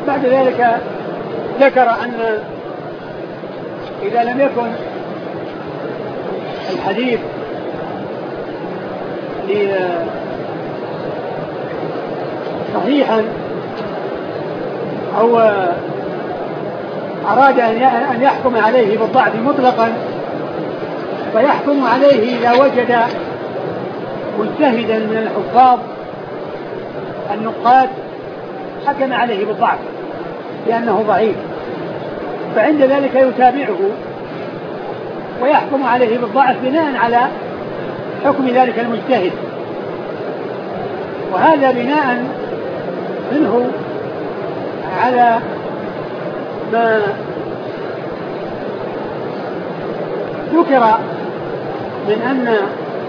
بعد ذلك ذكر أن إذا لم يكن الحديث صحيحا أو أراد أن يحكم عليه بالضعف مطلقا فيحكم عليه إذا وجد مجتهدا من الحفاظ النقاد حكم عليه بالضعف لأنه ضعيف، فعند ذلك يتابعه ويحكم عليه بالضعف بناء على حكم ذلك المجتهد، وهذا بناء منه على ما ذكر من أن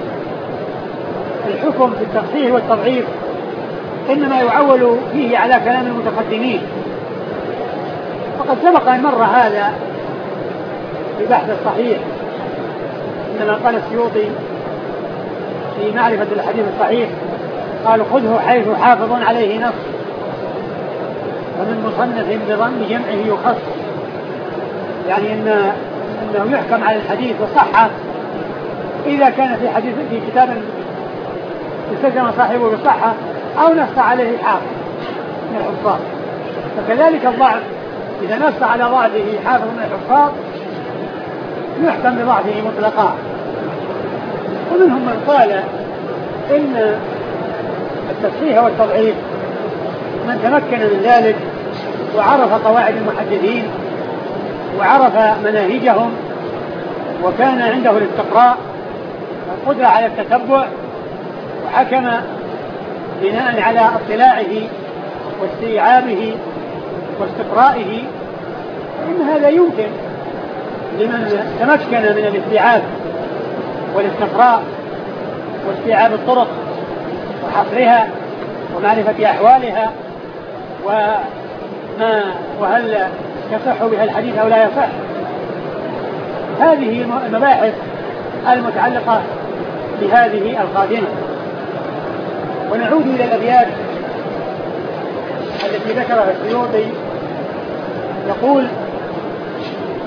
الحكم في التصحيح والتضعيف إنما يعول فيه على كلام المتقدمين، وقد سبق أن مر هذا في بحث الصحيح، إنما قال السيوطي في معرفة الحديث الصحيح قال خذه حيث حافظ عليه نص، ومن مصنف بضم جمعه يخص، يعني أنه يحكم على الحديث وصحة إذا كان في حديث في كتاب استلزم صاحبه بالصحة أو نص عليه حافظ من الحفاظ، فكذلك الضعف إذا نص على ضعفه حافظ من الحفاظ يحكم بضعفه مطلقا. ومنهم من قال إن التصحيح والتضعيف من تمكن من ذلك وعرف قواعد المحدثين وعرف مناهجهم وكان عنده الاستقراء والقدرة على التتبع وحكم بناء على اطلاعه واستيعابه واستقرائه، فإن هذا يمكن لمن تمكن من الاستيعاب والاستقراء واستيعاب الطرق وحصرها ومعرفة أحوالها وهل يصح بها الحديث أو لا يصح. هذه المباحث المتعلقة بهذه القادمة. ونعود إلى الأبيات التي ذكرها السيوطي، يقول